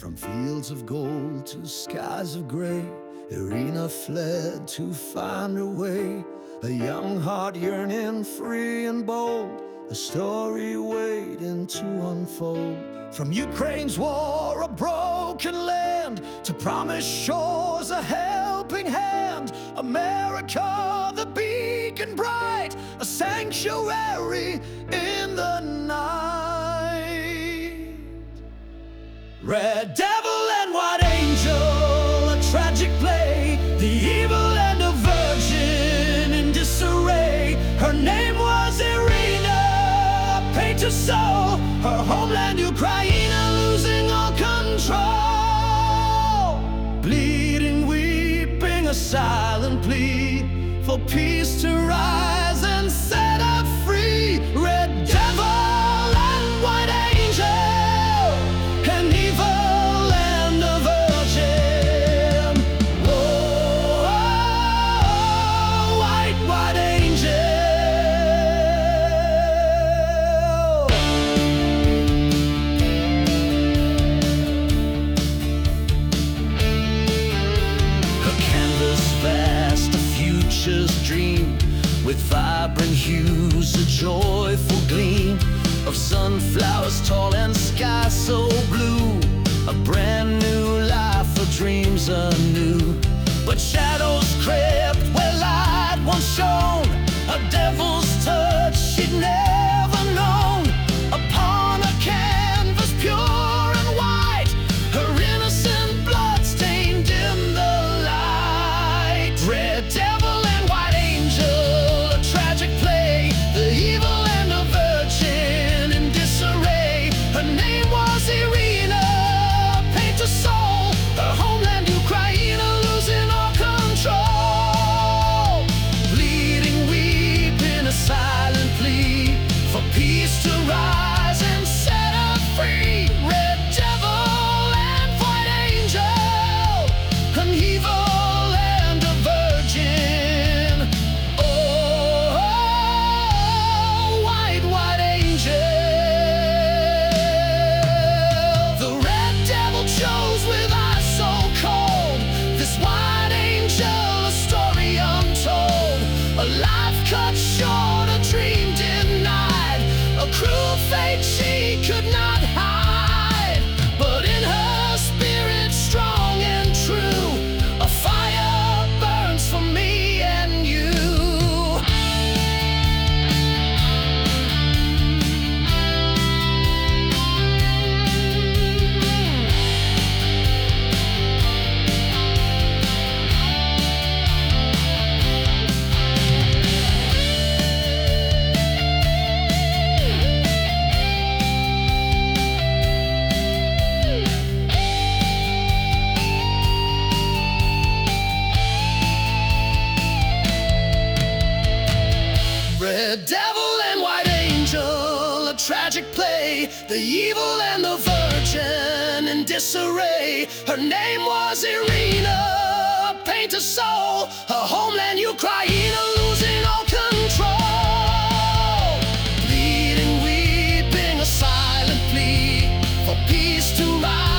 From fields of gold to skies of gray, Irina fled to find her way. A young heart yearning, free and bold, a story waiting to unfold. From Ukraine's war, a broken land, to promised shores, a helping hand. America, the beacon bright, a sanctuary in the night. Red devil and white angel, a tragic play, the evil and a virgin in disarray. Her name was Irina, a painter's soul, her homeland Ukraine losing all control. Bleeding, weeping, a silent plea for peace to rise and set her free. Red devil and white angel, an evil and a virgin. Whoa, white angel. Her canvas vast, a future's dream, with vibrant hues, a joyful gleam of sunflowers tall and sky so blue. A brand new life for dreams anew. But shadows crept where light once shone, a devil's touch she'd never known. Upon a canvas pure and white, her innocent blood stained in the light. Red devil and white angel, a tragic play, the evil and a virgin in disarray. Her name was Irina, a painter's soul, her homeland Ukraine losing all control. Bleeding, weeping, a silent plea for peace to rise and set her free. Red devil and white angel, an evil and a virgin. Oh, white angel. The red devil chose with eyes so cold, this white angel, a story untold. A life cut short, a dream denied, a cruel fate she could not hide. But in her spirit strong and true, a fire burns for me and you. Red devil and white angel, a tragic play, the evil and the virgin in disarray. Her name was Irina, a painter's soul, her homeland Ukraine losing all control. Bleeding, weeping, a silent plea for peace to rise.